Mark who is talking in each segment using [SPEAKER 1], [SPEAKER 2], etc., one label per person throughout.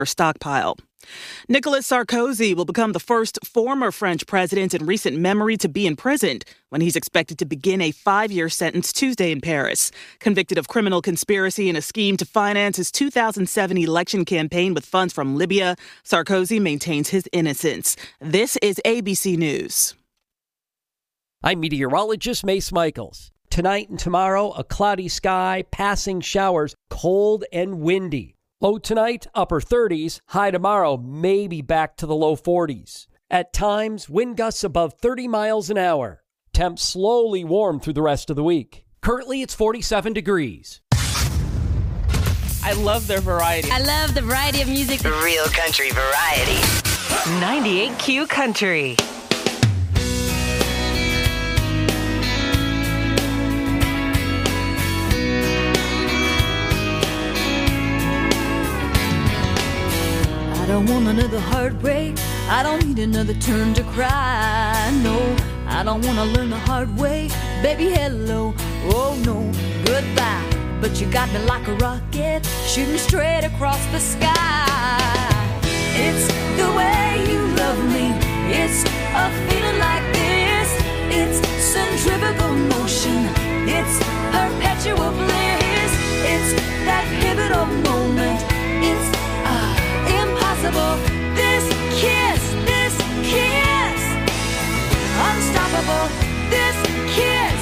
[SPEAKER 1] stockpile. Nicolas Sarkozy will become the first former French president in recent memory to be imprisoned when he's expected to begin a 5-year sentence Tuesday in Paris. Convicted of criminal conspiracy and a scheme to finance his 2007 election campaign with funds from Libya, Sarkozy maintains his innocence. This is ABC News.
[SPEAKER 2] I'm meteorologist Mace Michaels. Tonight and tomorrow, a cloudy sky, passing showers, cold and windy. Low tonight, upper 30s. High tomorrow, maybe back to the low 40s. At times, wind gusts above 30 miles an hour. Temps slowly warm through the rest of the week. Currently, it's 47 degrees.
[SPEAKER 3] I love their variety.
[SPEAKER 4] I love the variety of music.
[SPEAKER 5] Real country variety. 98Q Country.
[SPEAKER 6] I don't want another heartbreak. I don't need another turn to cry. No, I don't want to learn the hard way. Baby, hello. Oh, no, goodbye. But you got me like a rocket, shooting straight across the sky. It's the way you love me. It's a feeling like this. It's centrifugal motion. It's perpetual bliss. It's that pivotal moment. It's impossible. This kiss, unstoppable. This kiss.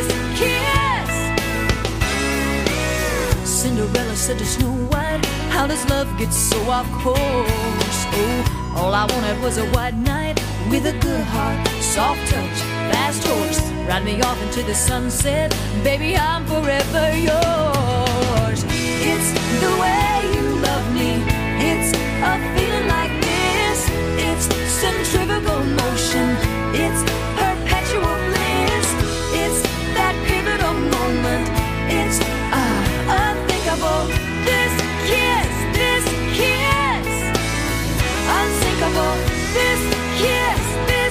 [SPEAKER 6] Cinderella said to Snow White, how does love get so off course? Oh, all I wanted was a white knight with a good heart, soft touch, fast horse. Ride me off into the sunset, baby, I'm forever yours. It's the way you love me. It's a feeling like this. It's centrifugal motion. It's perpetual bliss. It's that pivotal moment. It's unthinkable. This kiss, unsinkable. This kiss.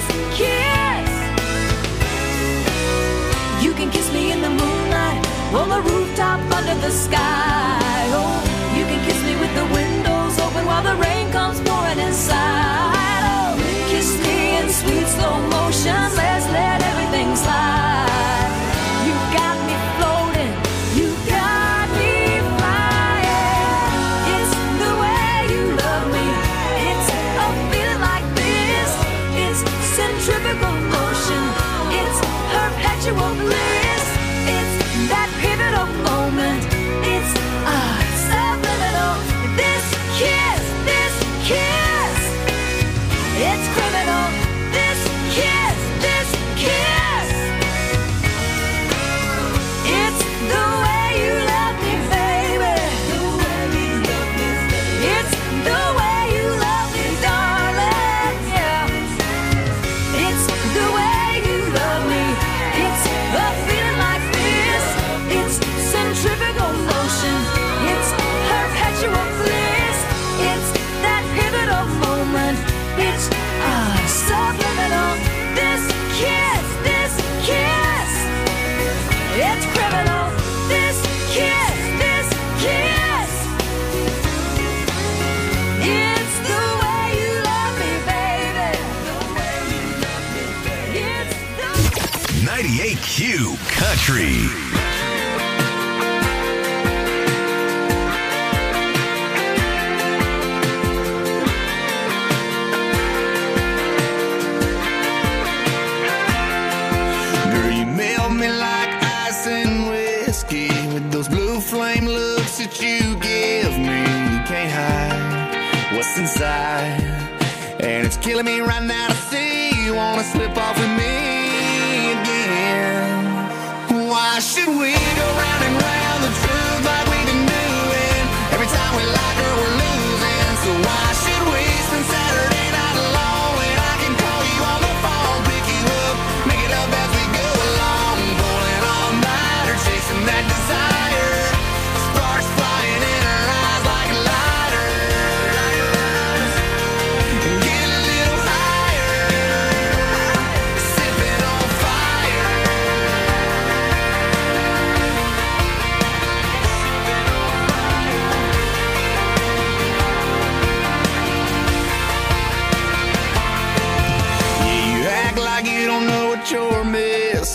[SPEAKER 6] You can kiss me in the moonlight, on the rooftop under the sky. Oh, you can kiss me with the windows open while the rain comes pouring inside. Oh, kiss me in sweet slow motion. Let's let everything slide. You got me floating. You got me flying. It's the way you love me. It's a feeling like this. It's centrifugal motion. It's perpetual bliss. It's that pivotal moment. It's subliminal. This kiss. It's criminal. This kiss. It's the way you love me, baby. It's the way you love me, darling. Yeah. It's the way you love me. It's a feeling like this. It's centrifugal motion. It's perpetual bliss. It's that pivotal moment. It's subliminal. This kiss. It's criminal. This kiss. It's the way you love me, baby. It's the
[SPEAKER 7] 98Q Country.
[SPEAKER 8] Flame looks that you give me, you can't hide what's inside, and it's killing me right now to see you wanna slip off with me again. Why should we go round and round the truth like we've been doing? Every time we like her, we're losing. So why should we spend Saturday night alone when I can call you on the phone, pick you up, make it up as we go along, pulling all nighter, chasing that desire.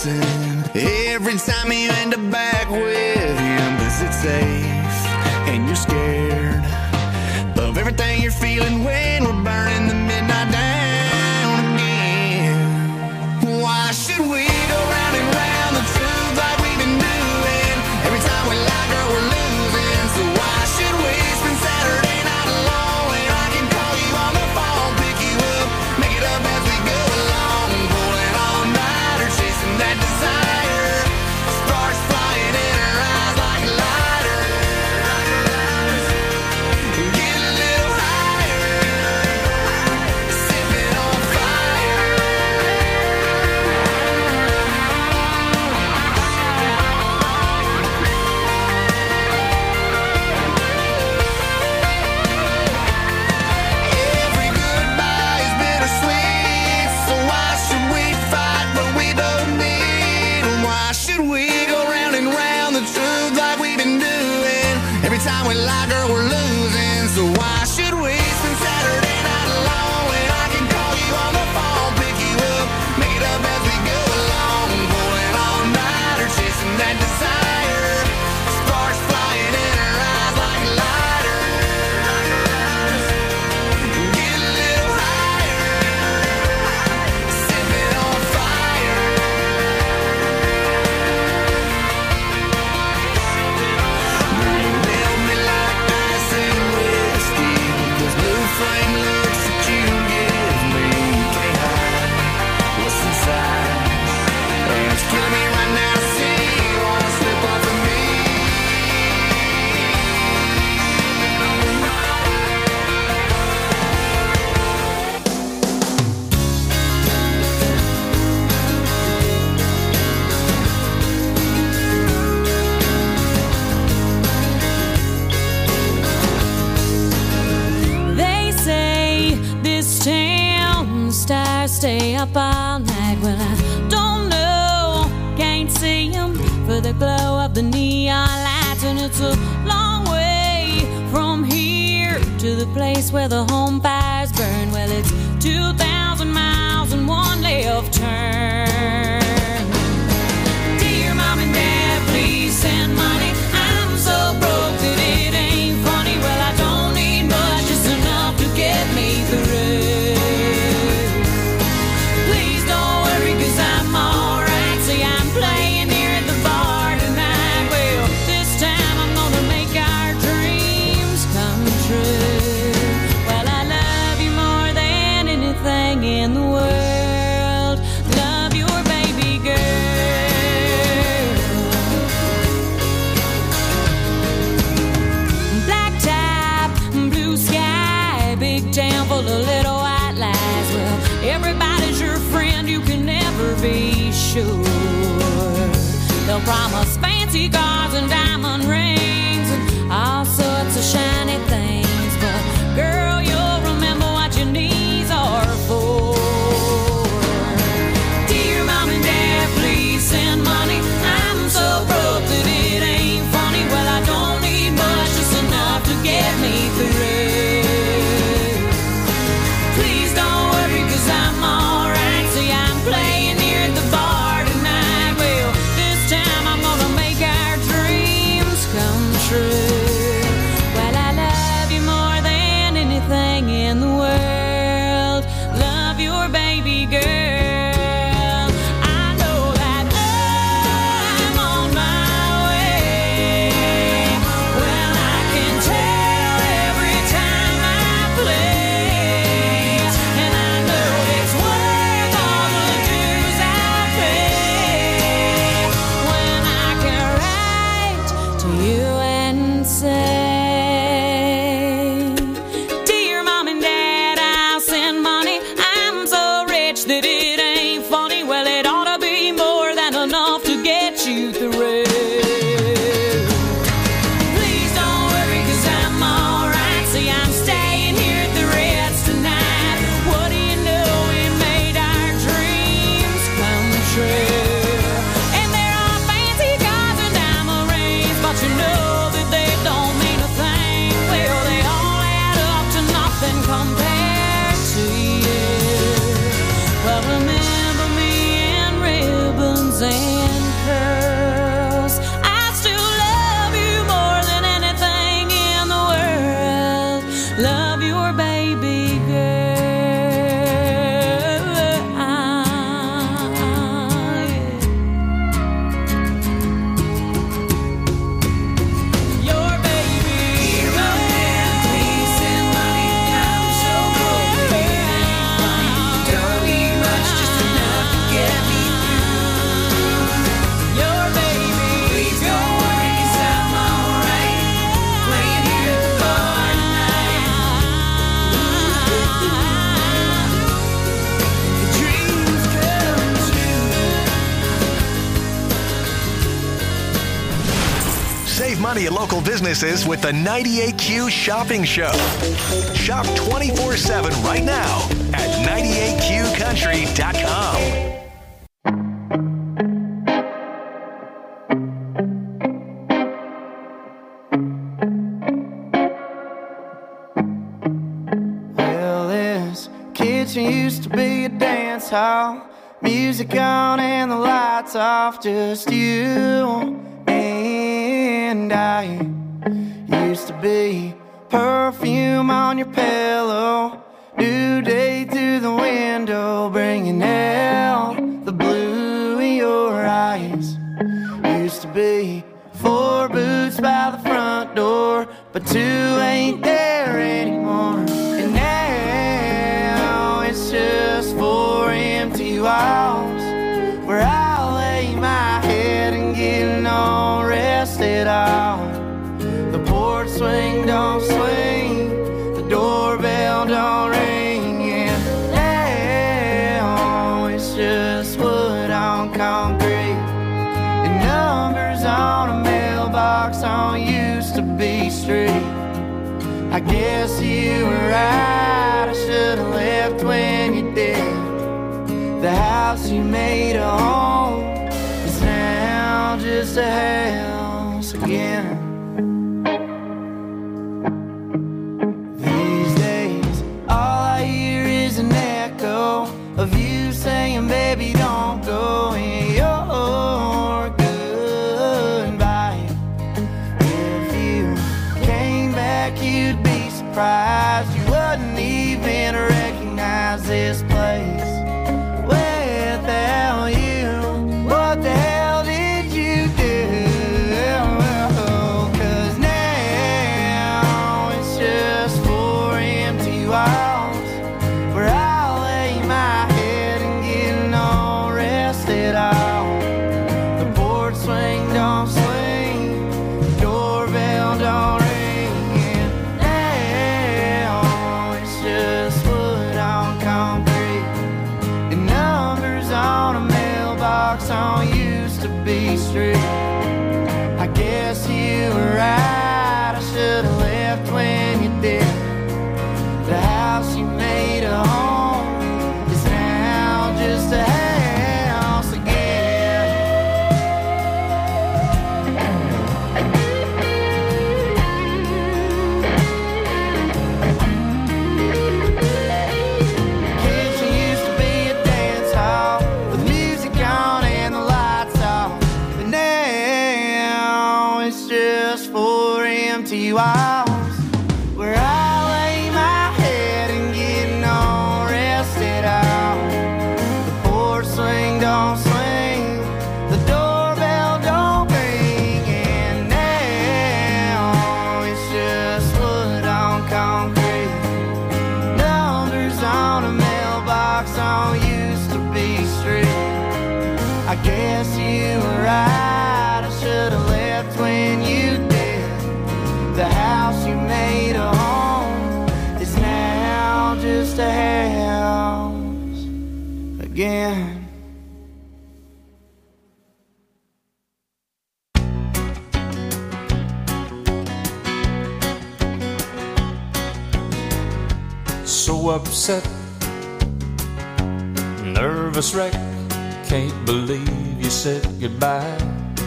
[SPEAKER 8] listen. Every time you end up back with him, 'cause it's safe and you're scared of everything you're feeling when we're burning the midnight down again. Why should we go round and round the truth like we've been doing? Every time we lie, girl, we're losing. So why should we spend Saturday night alone when I can call you on the phone, pick you up, make it up as we go along, pulling all nighter, chasing that desire, sparks flying in her eyes like lighters. Get a little higher, sipping on fire. Every goodbye is bittersweet, so why should we fight what we don't need? Why should we go round and round the truth like we've been doing? Every time we lie, girl, we're losing. So why should we spend Saturday night alone when I can call you on the phone, pick you up, make it up as we go along, pulling all nighter, chasing that desire, sparks flying in her eyes like lighters. Get a little higher, sipping on fire. Girl, you melt me like ice and whiskey. Those blue flame looks that you give me, you can't hide what's inside. And it's killing me right now to see you wanna slip off of me.
[SPEAKER 6] They say this town, the stars stay up all night. Well, I don't know, can't see them for the glow of the neon lights. And it's a long way from here to the place where the home fires burn. Well, it's 2,000 miles and one left turn. Dear mom and dad, please send money. I'm so broke that it ain't funny. Well, I don't need much, just enough to get me through. Please don't worry, 'cause I'm alright. See, I'm playing here at the bar tonight. Well, this time I'm gonna make our dreams come true. Well, I love you more than anything in the world. Love your baby girl. Black top, blue sky, big town full of little white lies. Well, everybody's your friend, you can never be sure. They'll promise fancy cars and diamond rings and all sorts of shiny things. But girl, you'll remember what your knees are for. Dear mom and dad, please send money. I'm so broke that it ain't funny. Well, I don't need much, just enough to get me through. Please don't worry, 'cause I'm alright. See, I'm playing here at the bar tonight. Well, this time I'm gonna make our dreams come love your baby girl. Your baby girl. Peace and money, I'm so broke. It ain't funny. Don't need much, just enough to get me through. Your baby, please don't worry, 'cause I'm alright. Playing here at the bar tonight. Dreams come true.
[SPEAKER 7] Save money at local businesses with the 98Q Shopping Show. Shop 24/7 right now at 98QCountry.com.
[SPEAKER 9] Well, this kitchen used to be a dance hall. Music on and the lights off. Just you and I. Used to be perfume on your pillow. New day through the window, bringing out the blue in your eyes. Used to be 4 boots by the front door, but 2 ain't there anymore. And now it's just 4 empty walls, where I lay my head and get no rest at all. The porch swing don't swing, the doorbell don't ring, and now it's just wood on concrete and numbers on a mailbox on used to be street. I guess you were right, I should've left when you did. The house you made a home is now just a house again. These days, all I hear is an echo of you saying, baby, don't go in your goodbye. If you came back, you'd be surprised. You wouldn't even recognize this place without you. What the hell did you do? 'Cause now it's just 4 empty walls, where I lay my head and get no rest at all. The porch swing don't swing, the doorbell don't ring, and now it's just wood on concrete and numbers on a mailbox on used to be street. I guess you were right, I should've left when you did. The house you made a home is now just a house again. Kitchen used to be a dance hall with music on and the lights off, but now it's just 4 empty walls, where I lay my head and get no rest at all. The porch swing don't swing, the doorbell don't ring, and now it's just wood on concrete, numbers on a mailbox on used to be street. I guess you were right, I should've left when you did. The house you made a home is now just a house again.
[SPEAKER 10] So upset, nervous wreck, can't believe you said goodbye.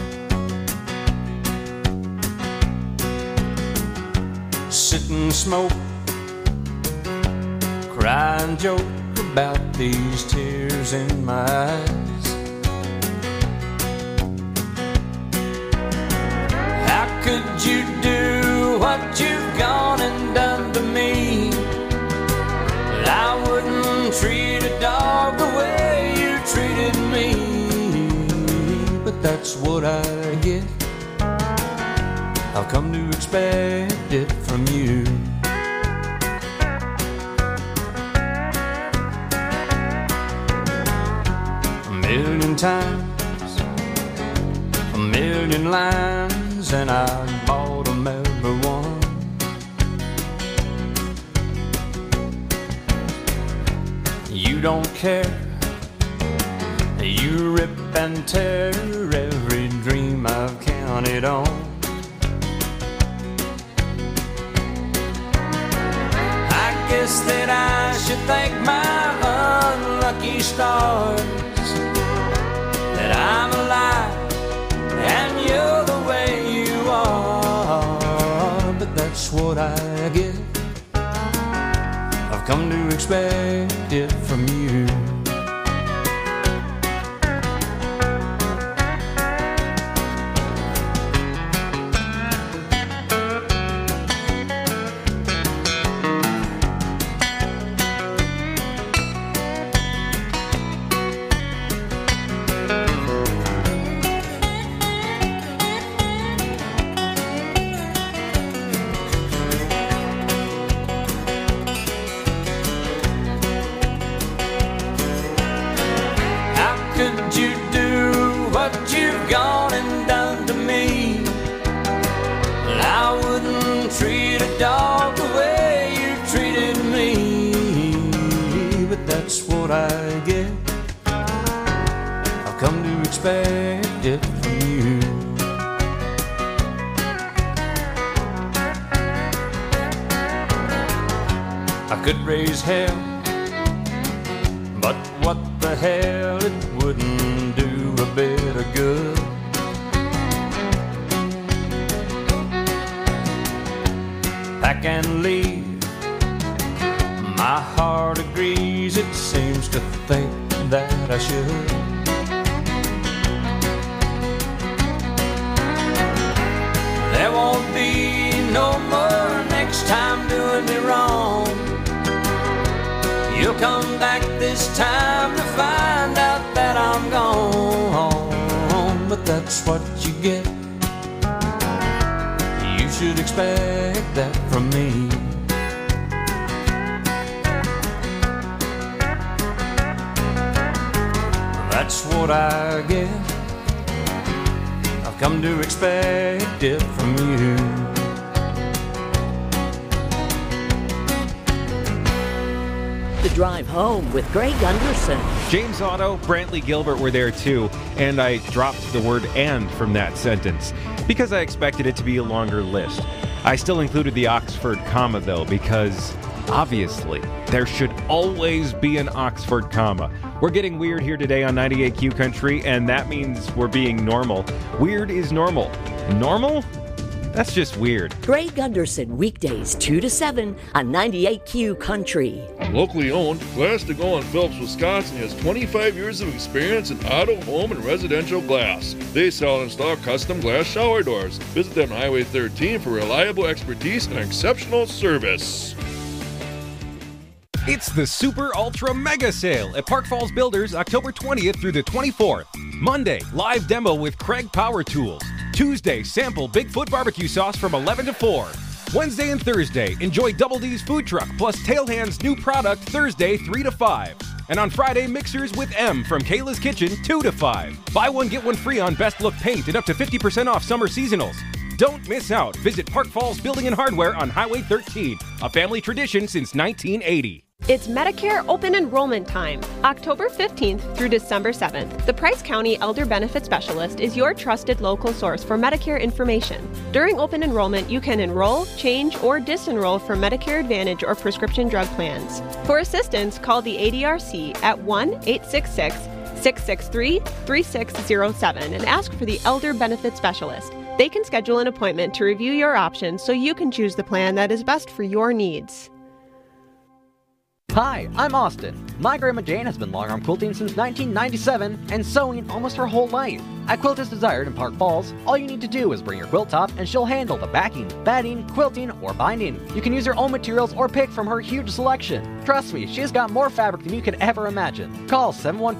[SPEAKER 10] Sit and smoke, cry and joke about these tears in my eyes. How could you do what you've gone and done to me? treat a dog the way you treated me, but that's what I get. I've come to expect it from you. A million times, a million lines, and I bought them every one. You don't care, you rip and tear every dream I've counted on. I guess that I should thank my unlucky stars that I'm alive and you're the way you are, but that's what I get. I've come to expect it from you. I get. I've come to expect it from you. I could raise hell, but what the hell, it wouldn't do a bit of good. Pack and leave. My heart agrees, it seems to think that I should. There won't be no more next time doing me wrong. You'll come back this time to find out that I'm gone, but that's what you get. You should expect that from me. That's what I get. I've come to expect it from you.
[SPEAKER 11] The Drive Home with Greg Gunderson.
[SPEAKER 12] James Otto, Brantley Gilbert were there too, and I dropped the word "and" from that sentence because I expected it to be a longer list. I still included the Oxford comma though, because obviously there should always be an Oxford comma. We're getting weird here today on 98Q Country, and that means we're being normal. Weird is normal. Normal? That's just weird.
[SPEAKER 11] Greg Gunderson, weekdays 2 to 7 on 98Q Country.
[SPEAKER 13] Locally owned, Glass to Go in Phillips, Wisconsin has 25 years of experience in auto, home, and residential glass. They sell and install custom glass shower doors. Visit them on Highway 13 for reliable expertise and exceptional service.
[SPEAKER 12] It's the Super Ultra Mega Sale at Park Falls Builders, October 20th through the 24th. Monday, live demo with Craig Power Tools. Tuesday, sample Bigfoot barbecue sauce from 11 to 4. Wednesday and Thursday, enjoy Double D's food truck plus Tailhand's new product Thursday 3 to 5. And on Friday, mixers with M from Kayla's Kitchen 2 to 5. Buy one, get one free on Best Look paint and up to 50% off summer seasonals. Don't miss out. Visit Park Falls Building and Hardware on Highway 13, a family tradition since 1980.
[SPEAKER 14] It's Medicare open enrollment time, October 15th through December 7th. The Price County Elder Benefit Specialist is your trusted local source for Medicare information. During open enrollment, you can enroll, change, or disenroll from Medicare Advantage or prescription drug plans. For assistance, call the ADRC at 1-866-663-3607 and ask for the Elder Benefit Specialist. They can schedule an appointment to review your options so you can choose the plan that is best for your needs.
[SPEAKER 15] Hi, I'm Austin. My grandma Jane has been long-arm quilting since 1997 and sewing almost her whole life. At Quilt as Desired in Park Falls, all you need to do is bring your quilt top and she'll handle the backing, batting, quilting, or binding. You can use your own materials or pick from her huge selection. Trust me, she's got more fabric than you could ever imagine. Call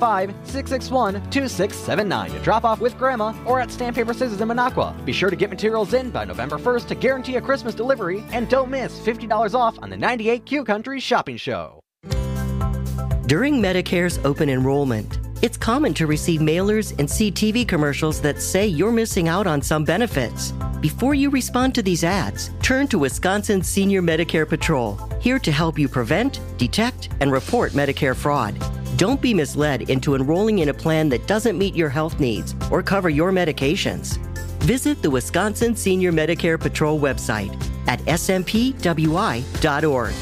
[SPEAKER 15] 715-661-2679 to drop off with Grandma or at Stamp Paper Scissors in Minocqua. Be sure to get materials in by November 1st to guarantee a Christmas delivery, and don't miss $50 off on the 98Q Country Shopping Show.
[SPEAKER 11] During Medicare's open enrollment, it's common to receive mailers and see TV commercials that say you're missing out on some benefits. Before you respond to these ads, turn to Wisconsin Senior Medicare Patrol, here to help you prevent, detect, and report Medicare fraud. Don't be misled into enrolling in a plan that doesn't meet your health needs or cover your medications. Visit the Wisconsin Senior Medicare Patrol website at smpwi.org.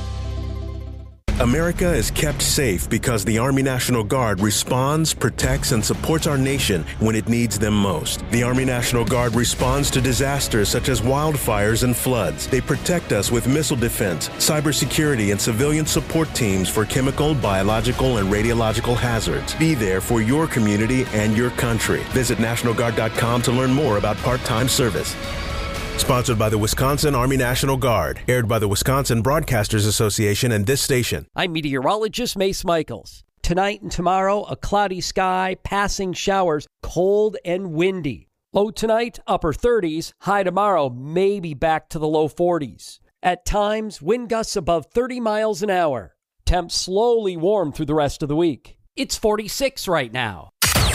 [SPEAKER 16] America is kept safe because the Army National Guard responds, protects, and supports our nation when it needs them most. The Army National Guard responds to disasters such as wildfires and floods. They protect us with missile defense, cybersecurity, and civilian support teams for chemical, biological, and radiological hazards. Be there for your community and your country. Visit NationalGuard.com to learn more about part-time service. Sponsored by the Wisconsin Army National Guard. Aired by the Wisconsin Broadcasters Association and this station.
[SPEAKER 2] I'm meteorologist Mace Michaels. Tonight and tomorrow, a cloudy sky, passing showers, cold and windy. Low tonight, upper 30s. High tomorrow, maybe back to the low 40s. At times, wind gusts above 30 miles an hour. Temps slowly warm through the rest of the week. It's 46 right now.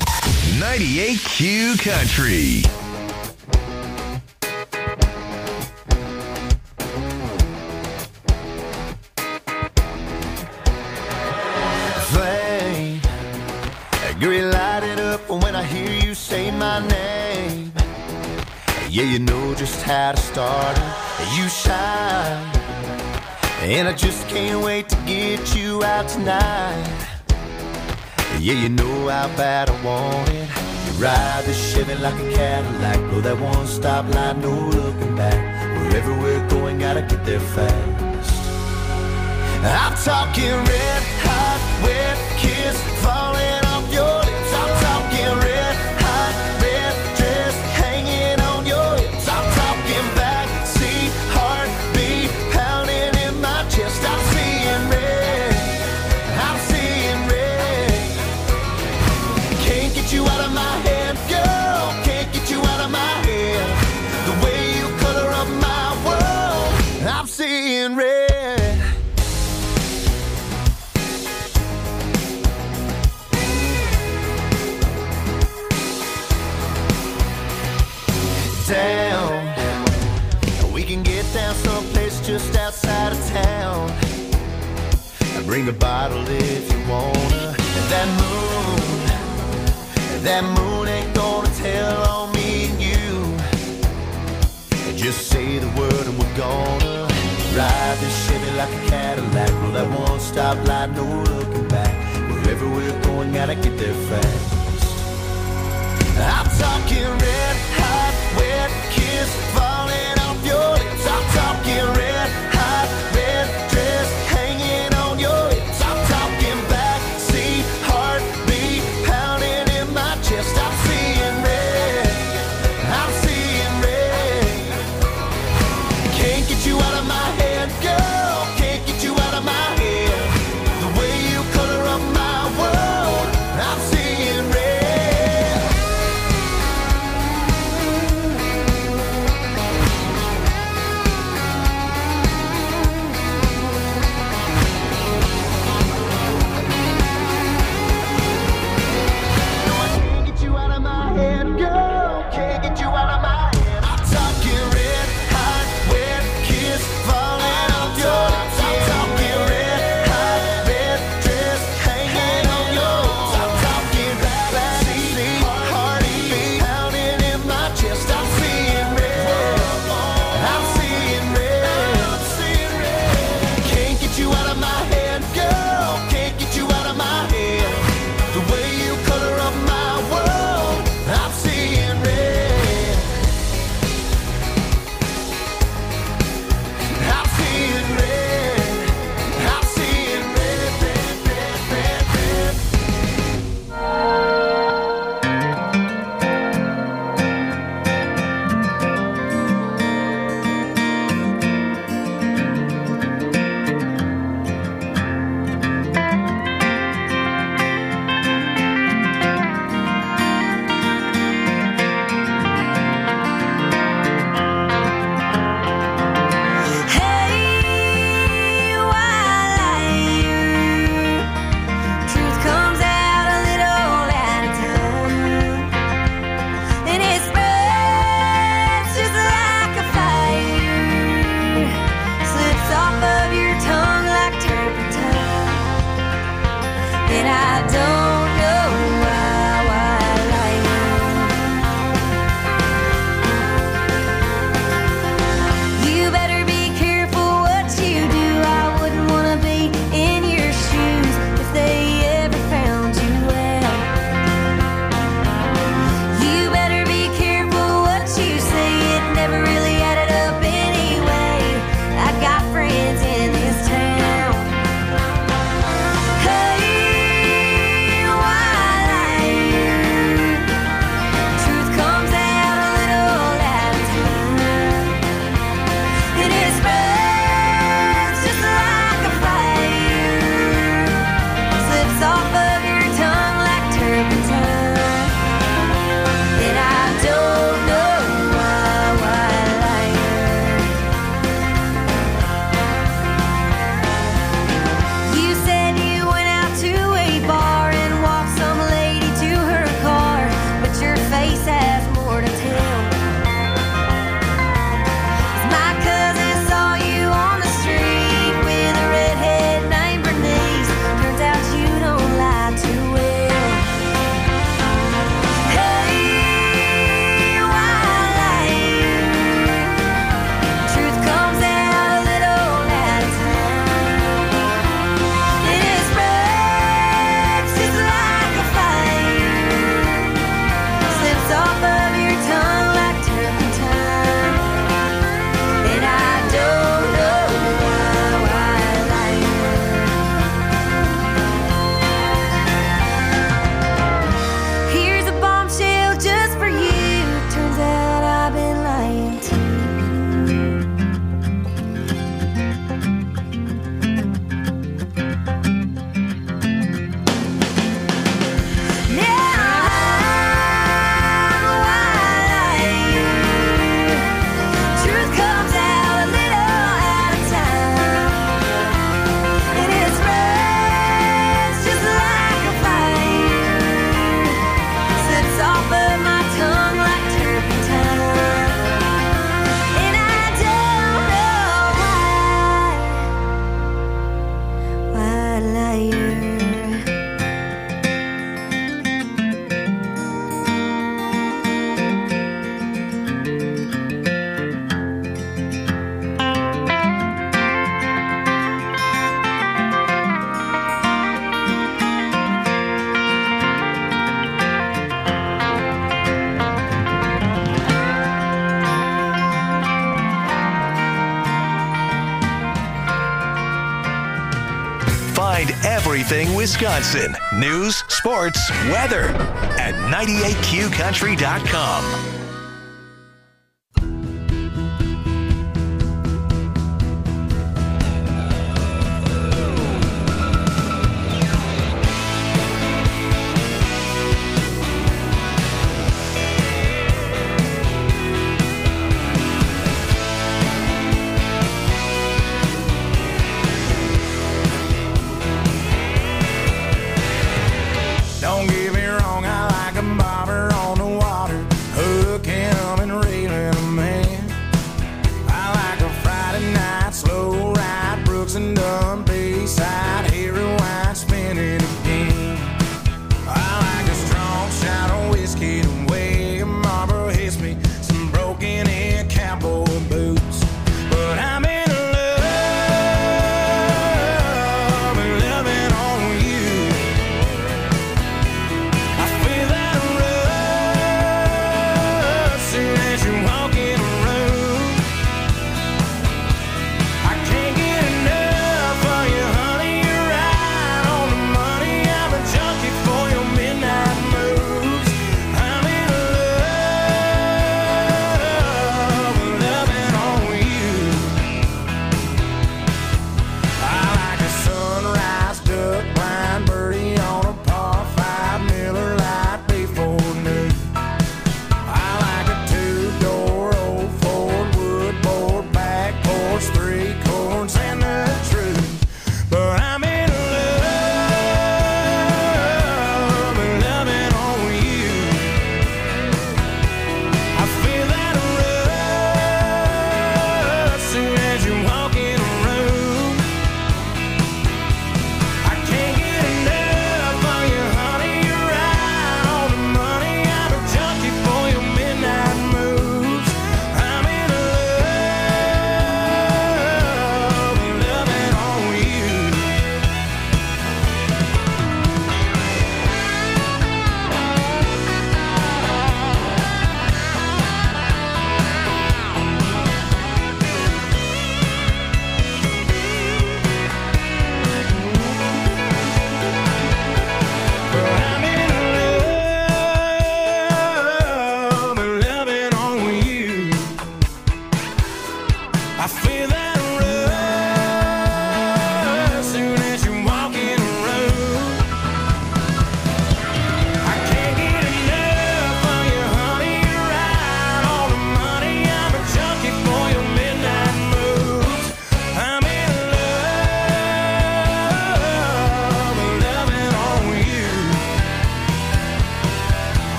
[SPEAKER 7] 98Q Country.
[SPEAKER 9] Girl, you light it up when I hear you say my name. Yeah, you know just how to start it. You shine, and I just can't wait to get you out tonight. Yeah, you know how bad I want it. You ride the Chevy like a Cadillac, blow that one-stop line, no looking back. Wherever we're going, gotta get there fast. I'm talking red hot, wet kiss, falling off your lips. I'm talking red hot, red dress, hanging on your hips. I'm talking backseat, heartbeat, pounding in my chest. I'm seeing red, I'm seeing red. Can't get you out of my head, girl, can't get you out of my head. The way you color up my world, I'm seeing red. Down, we can get down someplace just outside of town. Bring a bottle if you wanna. That moon ain't gonna tell on me and you. Just say the word and we're gonna ride this Chevy like a Cadillac. Roll that one-stop light, no looking back. Wherever we're going, gotta get there fast. I'm talking red hot, wet kiss, falling off your lips. I'm talking red hot, red dress, hanging on your hips. I'm talking backseat, heartbeat, pounding in my chest. I'm seeing red, I'm seeing red. Can't get you out of my head, girl, can't get you out of my head. The way you color up my world, I'm seeing red.
[SPEAKER 7] Find everything Wisconsin. News, sports, weather at 98QCountry.com.
[SPEAKER 8] Don't get me wrong, I like a bobber on the water.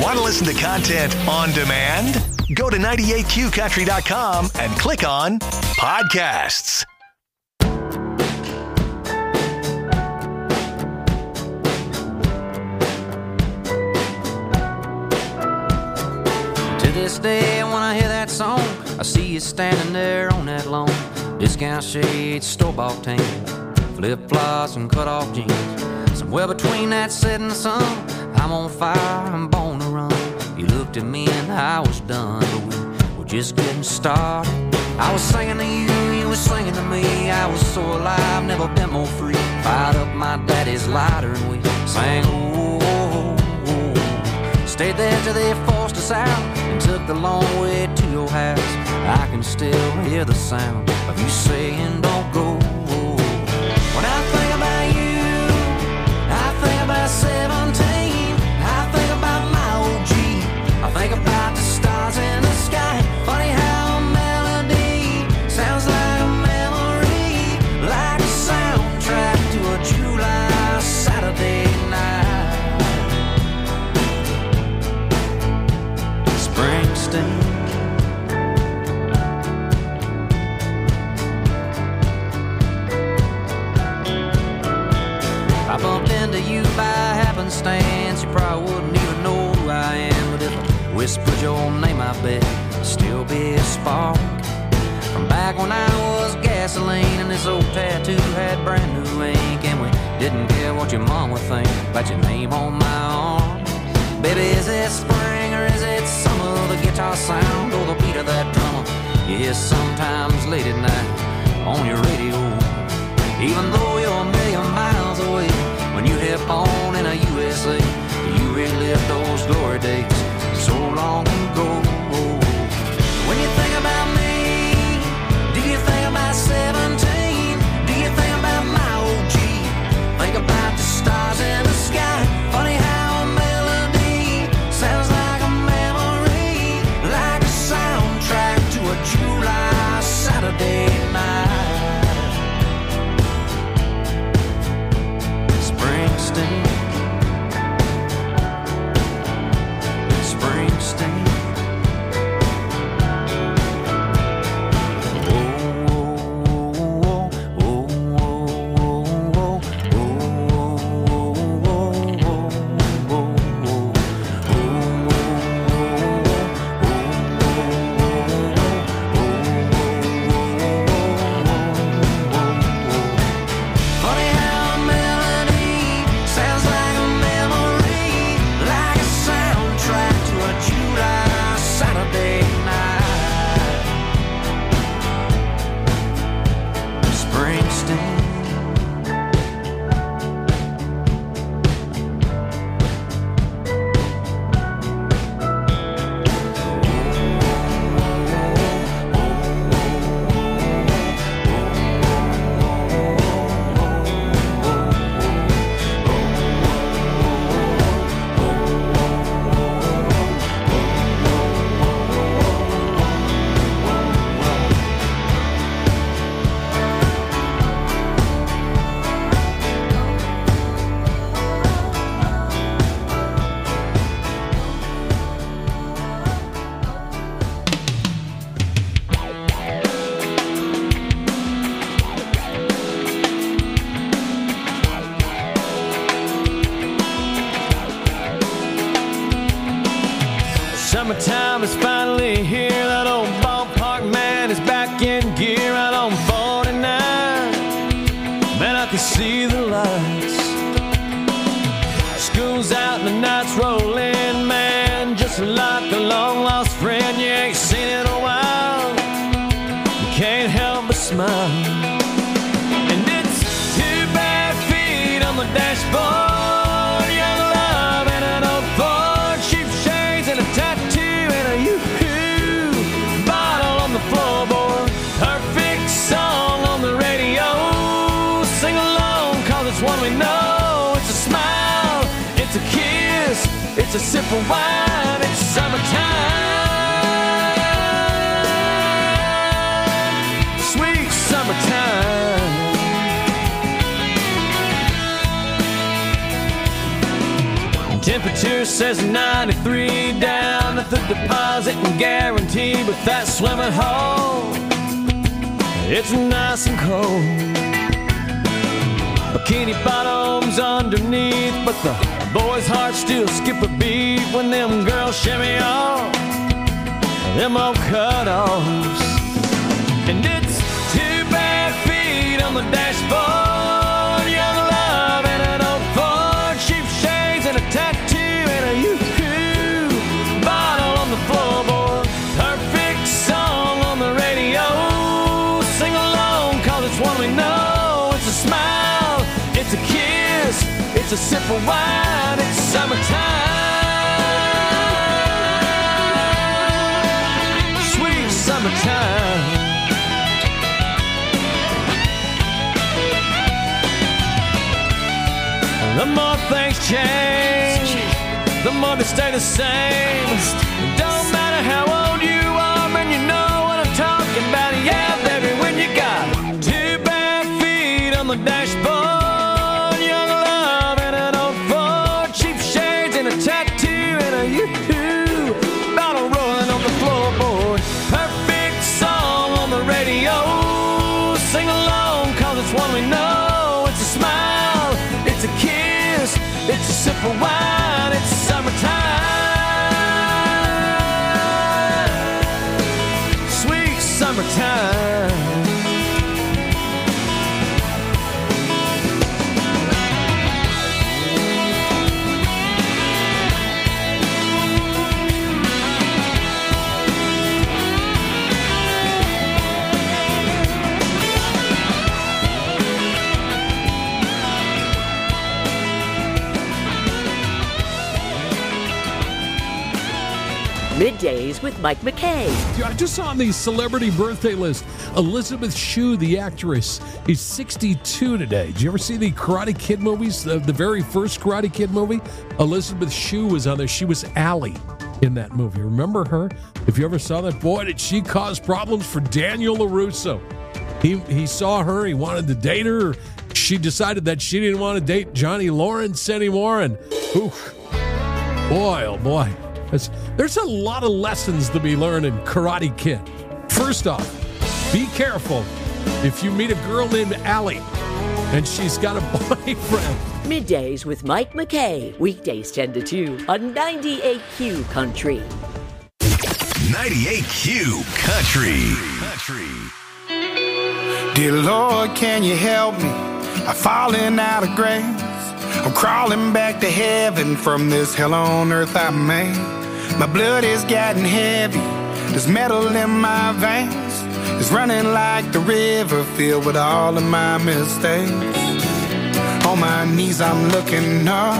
[SPEAKER 7] Want to listen to content on demand? Go to 98qcountry.com and click on Podcasts.
[SPEAKER 10] To this day, when I hear that song, I see you standing there on that lawn. Discount shades, store-bought tan, flip-flops and cut-off jeans. Somewhere between that setting sun, I'm on fire, I'm born to run. You looked at me and I was done, but we were just getting started. I was singing to you, you were singing to me. I was so alive, never been more free. Fired up my daddy's lighter and we sang, oh, oh, oh. Stayed there till they forced us out and took the long way to your house. I can still hear the sound of you saying don't go. When I think about you, I think about 17. I think about my OG. I think about the stars in the sky. Funny how a melody sounds like a memory, like a soundtrack to a July Saturday night. Springsteen. I bumped into you by happenstance. You probably wouldn't even know who I am, but if I whispered your name, I bet it'd still be a spark. From back when I was gasoline and this old tattoo had brand new ink, and we didn't care what your mom would think about your name on my arm. Baby, is it spring or is it summer? The guitar sound or the beat of that drummer you hear sometimes late at night on your radio. Even though you're a million miles away, when you hit on in a USA, you relive those glory days so long ago. When you think about me, do you think about 17? Do you think about my OG? Think about the stars in the sky. Funny how a melody sounds like a memory, like a soundtrack to a July Saturday night. Springsteen.
[SPEAKER 17] Summertime is finally here. That old ballpark man is back in gear out on 49. Man, I can see the lights. School's out and the night's rolling, man. Just like a long lost friend you ain't seen in a while. You can't help but smile. And it's 2 bare feet on the dashboard. It's a sip of wine, it's summertime, sweet summertime. Temperature says 93 down at the deposit and guarantee, but that swimming hole, it's nice and cold. Bikini bottoms underneath, but the boys' hearts still skip a beat when them girls shimmy off them old cutoffs. And it's 2 bare feet on the dashboard, young love and an old Ford, cheap shades and a tattoo and a yoo-hoo bottle on the floorboard. Perfect song on the radio, sing along cause it's one we know. It's a smile, it's a kiss, it's a sip of wine, it's summertime, sweet summertime. The more things change, the more they stay the same. Don't matter how old you are, man, you know what I'm talking about. Yeah, baby, when you got 2 bare feet on the dashboard, young love and an old Ford, cheap shades and a tattoo and a yoo-hoo bottle rolling on the floorboard. Perfect song on the radio, sing along cause it's one we know. It's a smile, it's a kiss, it's a sip of wine, it's summertime, sweet summertime.
[SPEAKER 18] Middays with Mike McKay.
[SPEAKER 19] I just saw on the celebrity birthday list, Elizabeth Shue, the actress, is 62 today. Did you ever see the Karate Kid movies, the very first Karate Kid movie? Elizabeth Shue was on there. She was Allie in that movie. Remember her? If you ever saw that, boy, did she cause problems for Daniel LaRusso. He saw her. He wanted to date her. She decided that she didn't want to date Johnny Lawrence anymore. And, oof, boy, oh boy. There's a lot of lessons to be learned in Karate Kid. First off, be careful if you meet a girl named Allie and she's got a boyfriend.
[SPEAKER 18] Middays with Mike McKay. Weekdays 10 to 2 on 98Q Country.
[SPEAKER 7] 98Q Country.
[SPEAKER 9] Dear Lord, can you help me? I'm falling out of grace. I'm crawling back to heaven from this hell on earth I made. My blood is getting heavy. There's metal in my veins. It's running like the river filled with all of my mistakes. On my knees I'm looking up.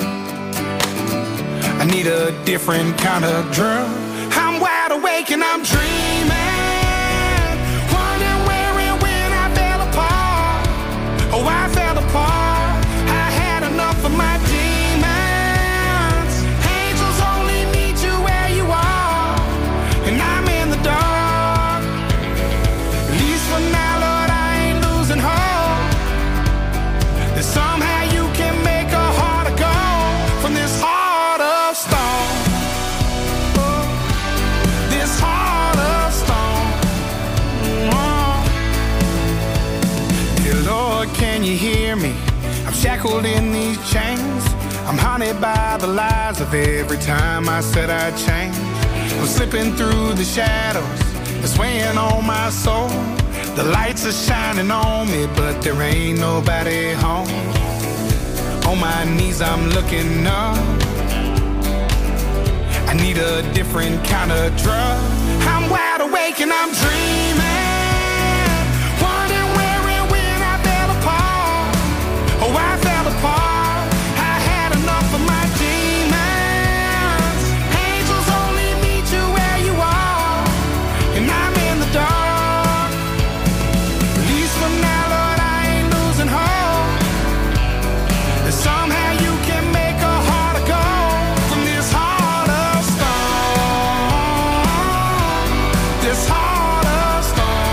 [SPEAKER 9] I need a different kind of drug. I'm wide awake and I'm dreaming, wondering where and when I fell apart. Oh, I fell apart. I had enough of my demons. Angels only meet you where you are, and I'm in the dark. At least for now, Lord, I ain't losing hope that somehow you can make a heart of gold from this heart of stone. This heart of stone. Dear Lord, can you hear me? I'm shackled in these chains. I'm haunted by the lies of every time I said I'd change. I'm slipping through the shadows, it's weighing on my soul. The lights are shining on me, but there ain't nobody home. On my knees I'm looking up. I need a different kind of drug. I'm wide awake and I'm dreaming, wondering where and when I fell apart. Oh, I fell apart. I had enough of my demons. Angels only meet you where you are, and I'm in the dark. At least for now, Lord, I ain't losing hope that somehow you can make a heart of gold from this heart of stone. This heart of stone.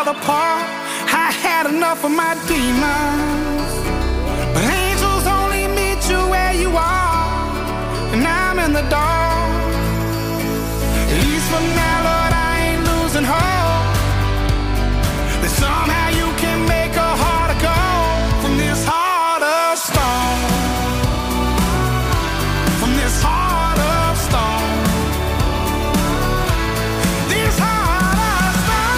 [SPEAKER 9] apart. I had enough of my demons. But angels only meet you where you are, and I'm in the dark. At least for now, Lord, I ain't losing hope that somehow you can make a heart of gold from this heart of stone. From this heart of stone. This heart of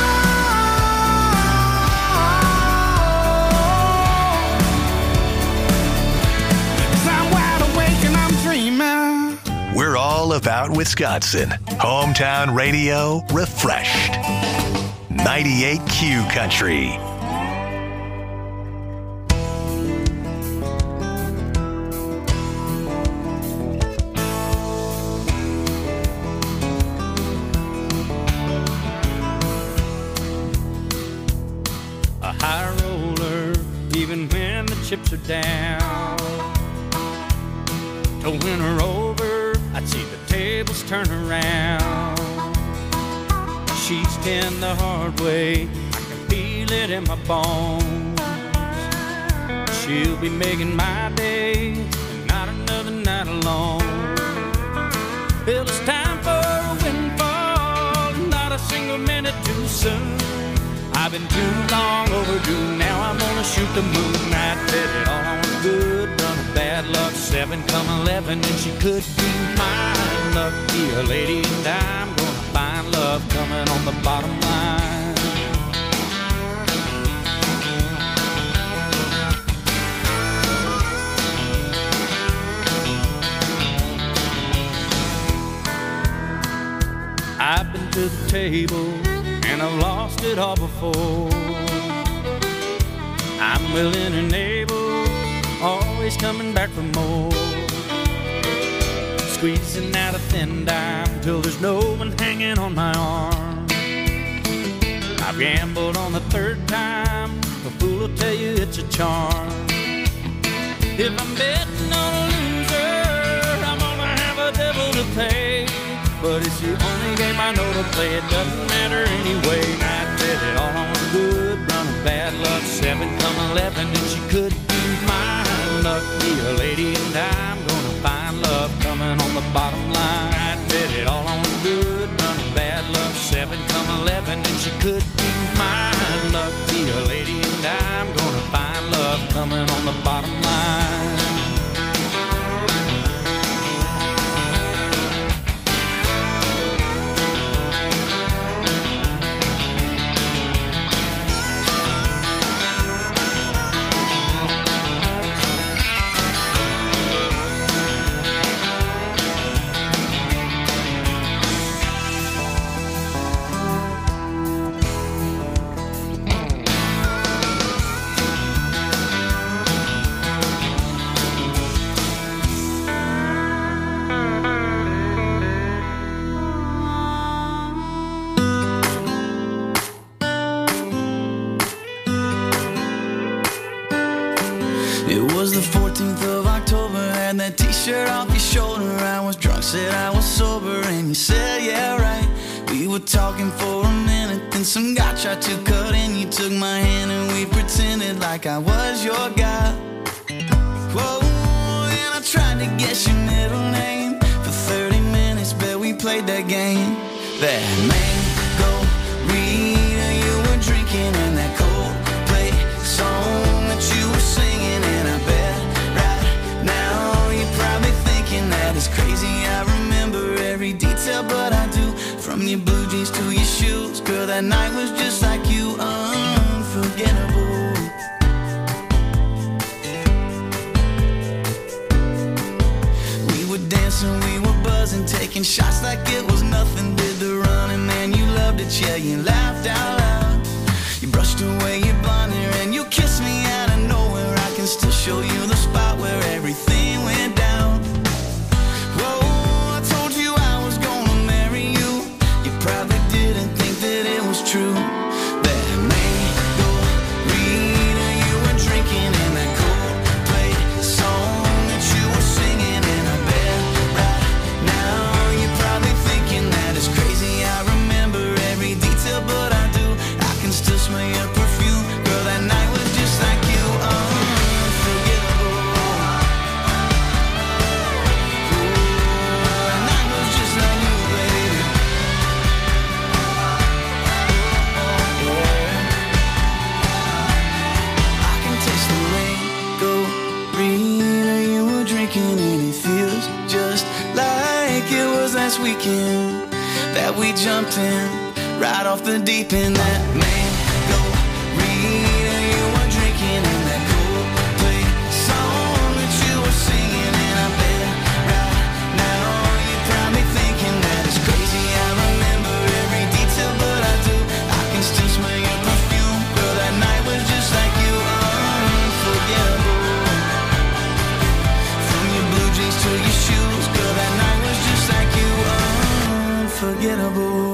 [SPEAKER 9] stone. 'Cause I'm wide awake and I'm dreaming.
[SPEAKER 7] We're all about Wisconsin. Hometown radio refreshed. 98Q Country.
[SPEAKER 10] A high roller, even when the chips are down. To win her over, I'd see the tables turn around. She's been the hard way, I can feel it in my bones. She'll be making my day, and not another night alone. Well, it's time for a windfall, not a single minute too soon. I've been too long overdue, now I'm gonna shoot the moon. I bet it all on a good run of bad luck, 7 come 11, and she could be mine. Lucky a lady, and I'm gonna find love coming on the bottom line. I've been to the table, and I've lost it all before. I'm willing and able, always coming back for more. Squeezing out a thin dime till there's no one hanging on my arm. I've gambled on the 3rd time, a fool will tell you it's a charm. If I'm betting on a loser, I'm gonna have a devil to pay. But it's the only game I know to play, it doesn't matter anyway. I bet it all on a good run of bad luck, 7 come 11, and she could be mine. Lucky a lady, and I'm gonna find love coming on the bottom line. I bet it all on a good run of bad luck, 7 come 11, and she could be mine. Lucky a lady, and I'm gonna find love coming on the bottom line.
[SPEAKER 9] It was the 14th of October, had that t-shirt off your shoulder. I was drunk, said I was sober, and you said, yeah, right. We were talking for a minute, then some guy tried to cut in. You took my hand and we pretended like I was your guy. Whoa, and I tried to guess your middle name. For 30 minutes, bet we played that game. That mango Rita you were drinking, and that Coldplay song that you were singing. And I bet right now you're probably thinking that it's crazy. I remember every detail, but I do. From your blue jeans to your shoes, girl, that night was just like you, unforgettable. We were dancing, we were buzzing, taking shots like it was nothing. Did the running, man, you loved it, yeah, you laughed out loud. You brushed away your blonde hair and you kissed me out of nowhere. I can still show you the spot where everything went down. Whoa, I told you I was gonna marry you. You probably didn't think that it was true. That mango Rita you were drinking, and that Coldplay song that you were singing. And I bet right now you're probably thinking that it's crazy. I remember every detail, but I do. I can still smell we jumped in, right off the deep end. That mango Rita you were drinking, and that Coldplay song that you were singing. And I bet right now you're probably thinking that it's crazy. I remember every detail, but I do. I can still smell your perfume. Girl, that night was just like you, unforgettable. From your blue jeans to your shoes, girl, that night was just like you, unforgettable.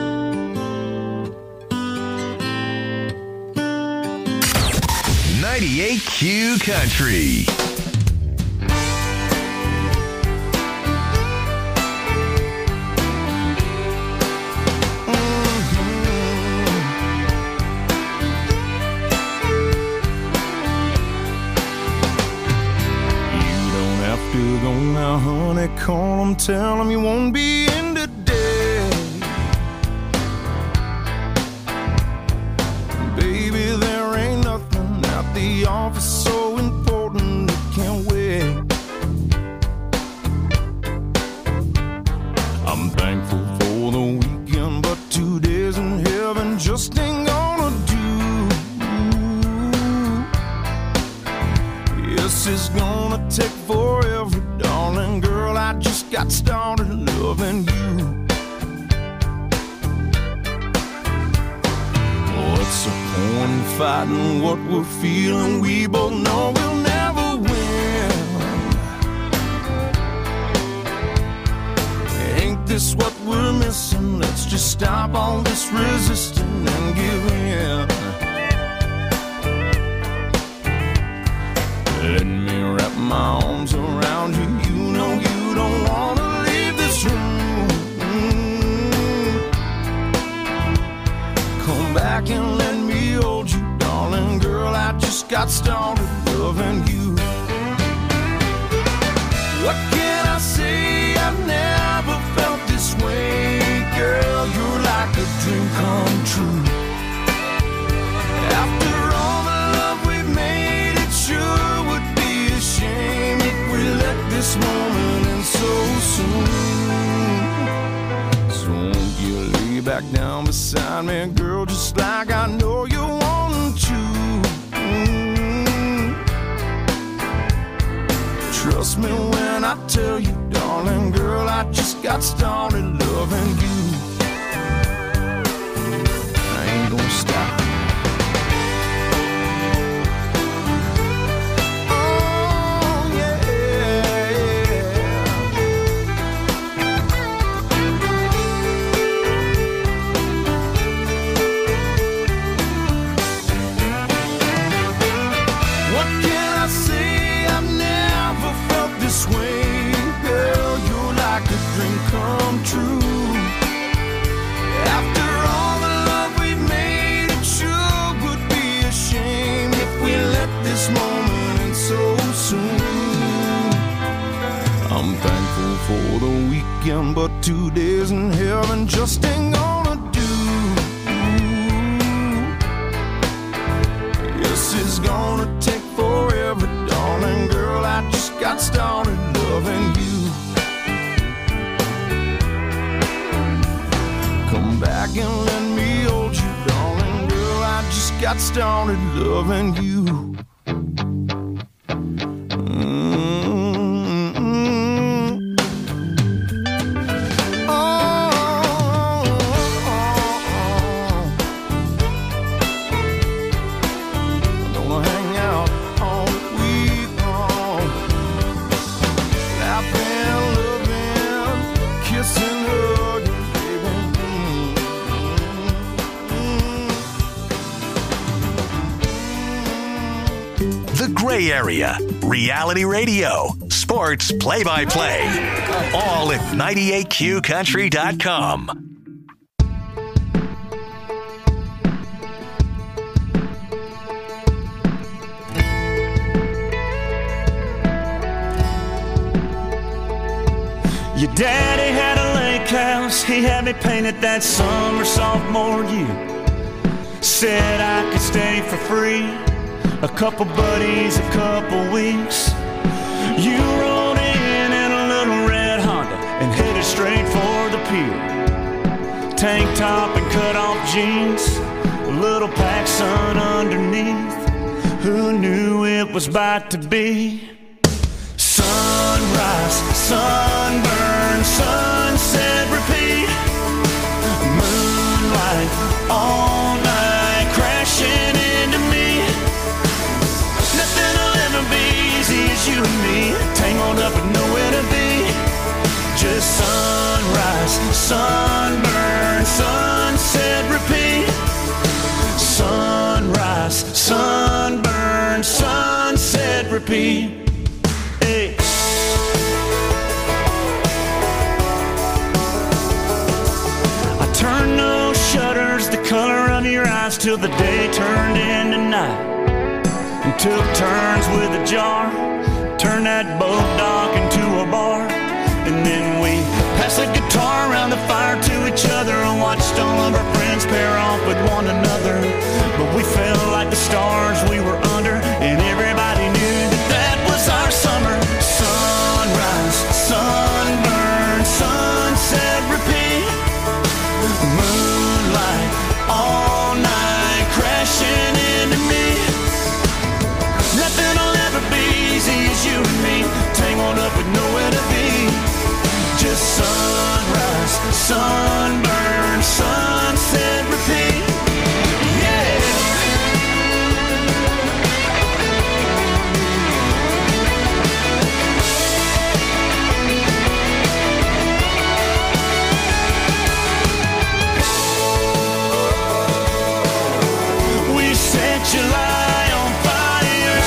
[SPEAKER 7] 98Q Country.
[SPEAKER 8] To go now, honey, call them, tell them you won't be in today. Baby, there ain't nothing at the office so important it can't wait. I'm thankful for the weekend, but 2 days in heaven just ain't gonna do. Yes, it's gonna take forever, darling girl. I just got started loving you. What's the point in fighting what we're feeling? We both know we'll never win. Ain't this what we're missing? Let's just stop all this resisting and give in. Let me wrap my arms around you. You know you don't want to leave this room. Come back and let me hold you, darling girl. I just got started loving you. What can I say? I've never felt this way. Girl, you're like a dream come true. After all the love we've made, it sure would be a shame if we let this moment end so soon. So won't you lay back down beside me, girl, just like I know you want to. Trust me when I tell you, darling girl, I just got started loving you. I ain't gonna stop. Come true. After all the love we've made, it sure would be a shame if we let this moment end so soon. I'm thankful for the weekend, but 2 days in heaven just ain't gonna do. Yes, it's gonna take forever, darling girl. I just got started loving you. Back and let me hold you, darling girl. I just got started loving you.
[SPEAKER 7] Gray Area, reality radio, sports play-by-play, all at 98QCountry.com.
[SPEAKER 17] Your daddy had a lake house, he had me painted that summer sophomore year. Said I could stay for free, a couple buddies, a couple weeks. You rode in a little red Honda and headed straight for the pier. tank top and cut off jeans, a little PacSun underneath. Who knew it was about to be? Sunrise, sunburn, sunset, repeat. Moonlight all night crashing into me. Nothing will ever be easy as you and me, tangled up and nowhere to be. Just sunrise, sunburn, sunset, repeat. Sunrise, sunburn, sunset, repeat. Hey. I turned those shutters the color of your eyes till the day turned into night, and took turns with a jar, turned that boat dock into a bar. And then we passed the guitar around the fire to each other and watched all of our friends pair off with one another. But we felt like the stars we were under, and everybody knew that that was our summer. Sunrise, sunburn, sunset, repeat. Moonlight all night crashing into me. Nothing will ever be easy as you and me, tangled up with nowhere to be. Just sunrise, sunburn, sunset, repeat. Yeah. We set July on fire.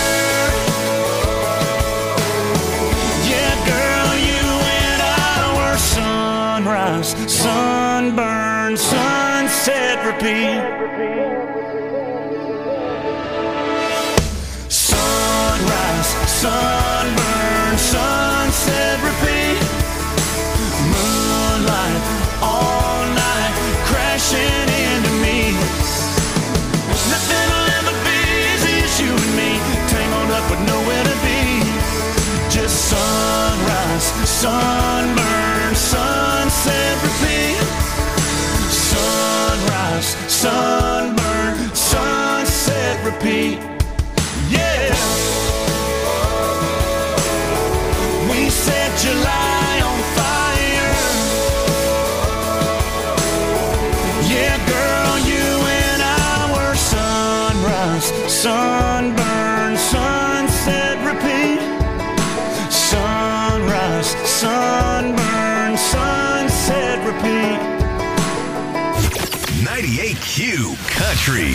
[SPEAKER 17] Yeah, girl, you and I were sunrise, sunburn, sunset, repeat. Sunrise, sunburn, sunset, repeat. Moonlight all night crashing into me. Nothing will ever be easy as you and me, tangled up with nowhere to be. Just sunrise, sunburn, sunset, repeat. Sunrise, sunburn, sunset, repeat. Yeah. We set July on fire. Yeah, girl, you and I were sunrise, sunburn, sunset, repeat. Sunrise, sunburn, sunset, repeat.
[SPEAKER 7] 98Q Country.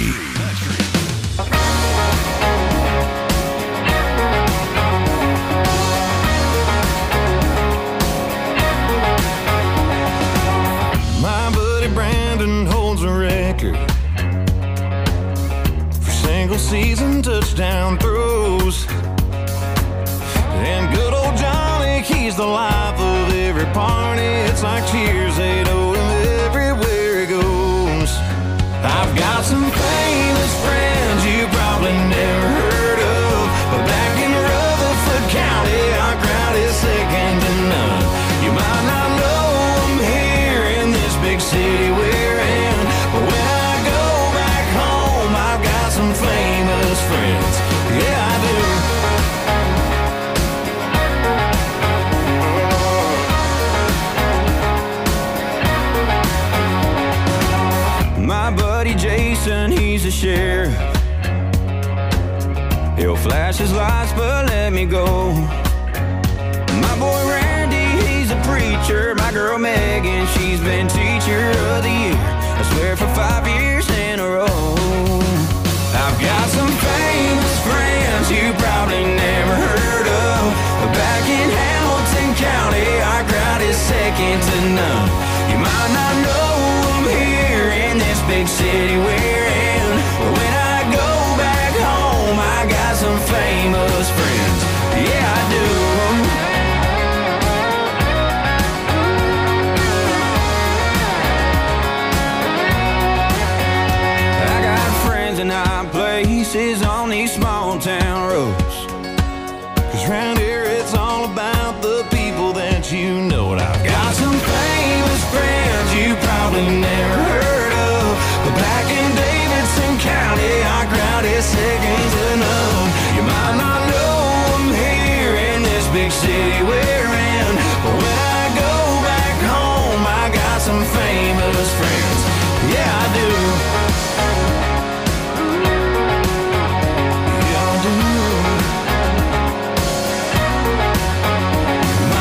[SPEAKER 17] My buddy Brandon holds a record for single season touchdown throws. And good old Johnny, he's the life of every party. It's like cheers, they know him everywhere he goes. I've got some famous friends you probably never heard of, but back in Rutherford County, our crowd is second to none. You might not know them here in this big city we're in, but when I go back home, I've got some famous friends. Yeah, I do. My buddy Jason, he's a sheriff. He'll flash his lights, but let me go. My boy Randy, he's a preacher. My girl Megan, she's been teacher of the year, I swear for 5 years in a row. I've got some famous friends you probably never heard of, but back in Hamilton County, our crowd is second to none. You might not know them here in this big city we're in, but when I go back home, I got some famous friends. Yeah, I do. I got friends in high places on these small town roads, 'cause round here it's all about the people that you know. And I've got some famous friends you probably never